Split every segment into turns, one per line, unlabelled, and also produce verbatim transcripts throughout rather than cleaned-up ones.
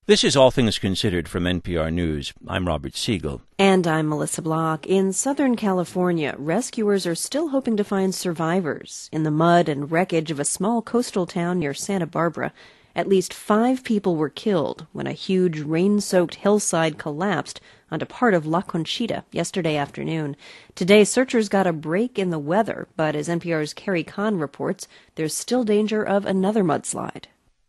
This is All Things Considered from N P R News. I'm Robert Siegel.
And I'm Melissa Block. In Southern California, rescuers are still hoping to find survivors in the mud and wreckage of a small coastal town near Santa Barbara. At least five people were killed when a huge rain-soaked hillside collapsed onto part of La Conchita yesterday afternoon. Today, searchers got a break in the weather, but as N P R's Carrie Kahn reports, there's still danger of another mudslide.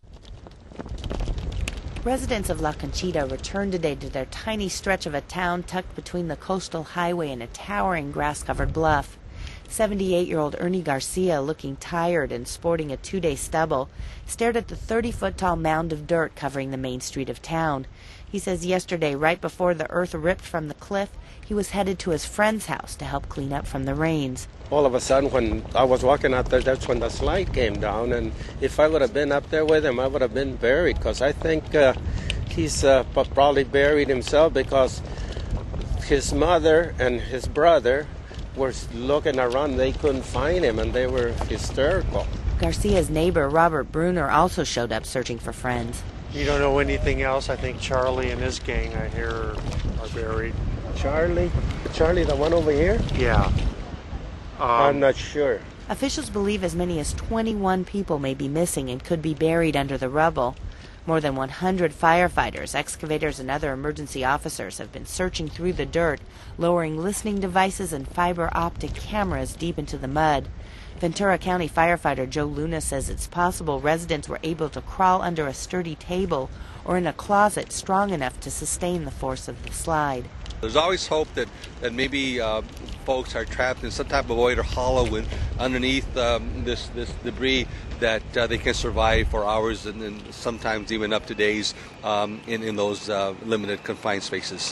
Residents of La Conchita returned today to their tiny stretch of a town tucked between the coastal highway and a towering grass-covered bluff. seventy-eight-year-old Ernie Garcia, looking tired and sporting a two-day stubble, stared at the thirty-foot-tall mound of dirt covering the main street of town. He says yesterday, right before the earth ripped from the cliff, he was headed to his friend's house to help clean up from the rains.
All of a sudden, when I was walking out there, that's when the slide came down. And if I would have been up there with him, I would have been buried, because I think uh, he's uh, probably buried himself, because his mother and his brother were looking around. They couldn't find him, and they were hysterical.
Garcia's neighbor, Robert Bruner, also showed up searching for friends.
You don't know anything else? I think Charlie and his gang, I hear, are, are buried.
Charlie? Charlie, the one over here?
Yeah. Um,
I'm not sure.
Officials believe as many as twenty-one people may be missing and could be buried under the rubble. More than one hundred firefighters, excavators, and other emergency officers have been searching through the dirt, lowering listening devices and fiber optic cameras deep into the mud. Ventura County firefighter Joe Luna says it's possible residents were able to crawl under a sturdy table or in a closet strong enough to sustain the force of the slide.
There's always hope that, that maybe uh, folks are trapped in some type of void or hollow in, underneath um, this, this debris, that uh, they can survive for hours and, and sometimes even up to days um, in, in those uh, limited confined spaces.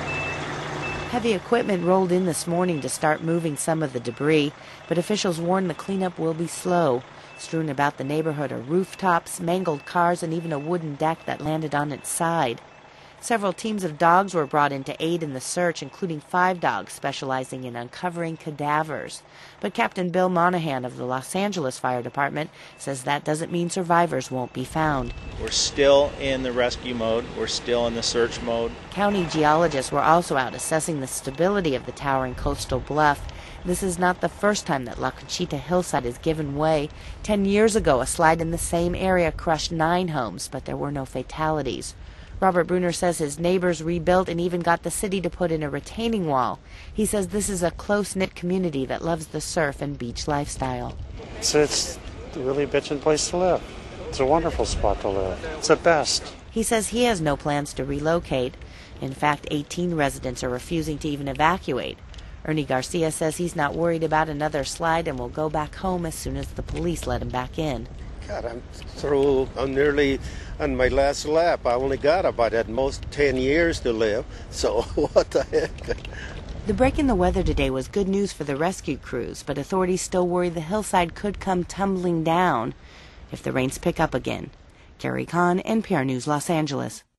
Heavy equipment rolled in this morning to start moving some of the debris, but officials warn the cleanup will be slow. Strewn about the neighborhood are rooftops, mangled cars, and even a wooden deck that landed on its side. Several teams of dogs were brought in to aid in the search, including five dogs specializing in uncovering cadavers. But Captain Bill Monahan of the Los Angeles Fire Department says that doesn't mean survivors won't be found.
We're still in the rescue mode. We're still in the search mode.
County geologists were also out assessing the stability of the towering coastal bluff. This is not the first time that La Conchita hillside has given way. Ten years ago, a slide in the same area crushed nine homes, but there were no fatalities. Robert Bruner says his neighbors rebuilt and even got the city to put in a retaining wall. He says this is a close-knit community that loves the surf and beach lifestyle.
So it's a really bitchin' place to live. It's a wonderful spot to live. It's the best.
He says he has no plans to relocate. In fact, eighteen residents are refusing to even evacuate. Ernie Garcia says he's not worried about another slide and will go back home as soon as the police let him back in.
God, I'm through. I'm nearly on my last lap. I only got about at most ten years to live. So what the heck?
The break in the weather today was good news for the rescue crews, but authorities still worry the hillside could come tumbling down if the rains pick up again. Carrie Kahn, N P R News, Los Angeles.